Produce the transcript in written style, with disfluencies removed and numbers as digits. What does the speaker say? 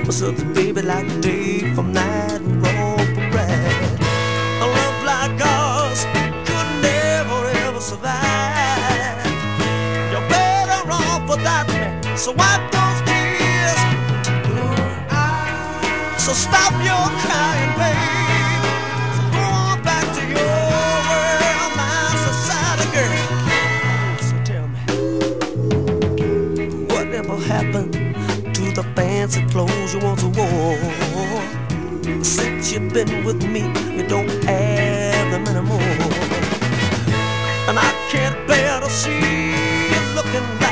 such a baby like Dave from Night and Roll Parade. A love like ours could never ever survive. You're better off without me, so wipe those tears. So stop your crying, babe. So go on back to your world, my society girl. So tell me, whatever happened to the fancy clothes you once wore? Since you've been with me, you don't have them anymore. And I can't bear to see you looking back.